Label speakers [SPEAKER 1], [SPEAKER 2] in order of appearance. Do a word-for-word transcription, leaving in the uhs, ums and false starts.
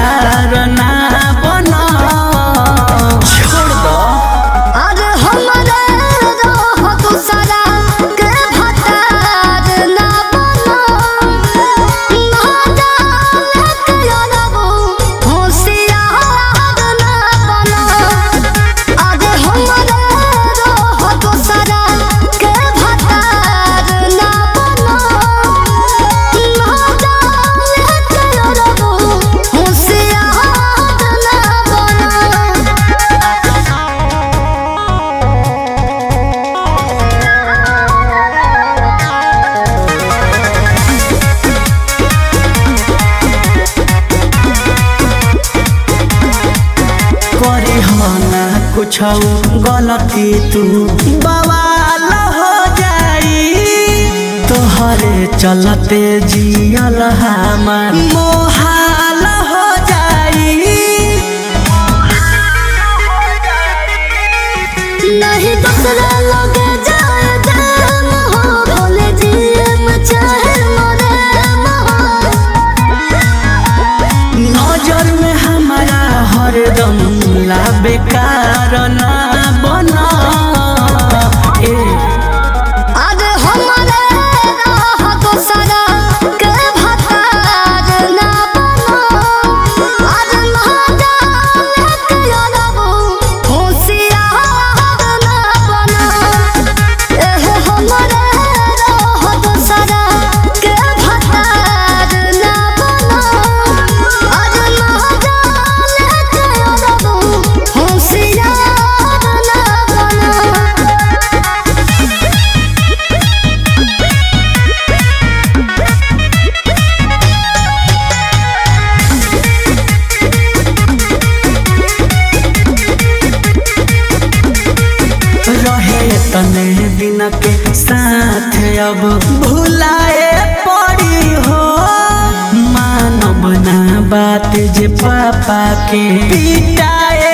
[SPEAKER 1] बेकार ना बना छोड़ दो।
[SPEAKER 2] अरे हमरे रह दूसरा के भतार ना बनो ना जाने के अरबू होशियार ना बनो। अरे हमरे रह दूसरा के भतार ना बनो ना जाने के अरबू होशियार ना बनो।
[SPEAKER 1] करे हो ना कुछ गलती तू बवाल हो जाई तोहरे चलते जियल हमार मोहाल हो जाई।
[SPEAKER 2] नहीं दूसरा लगे जाए जाम हो भोले जियम चाहे मरे महो।
[SPEAKER 1] नजर में हमारा हरदम ला बेकार ना बना ए
[SPEAKER 2] अरे हमरे रह दूसरा के भतार ना बनो अरे ना जाने के अरबू होशियार ना बनो। एह हमरे रह दूसरा के भतार ना बनो अरे ना जाने के अरबू होशियार ना बनो।
[SPEAKER 1] रहे तने दिन के साथ अब भुलाए पड़ी हो मानब ना बात जे पापा के पिटाए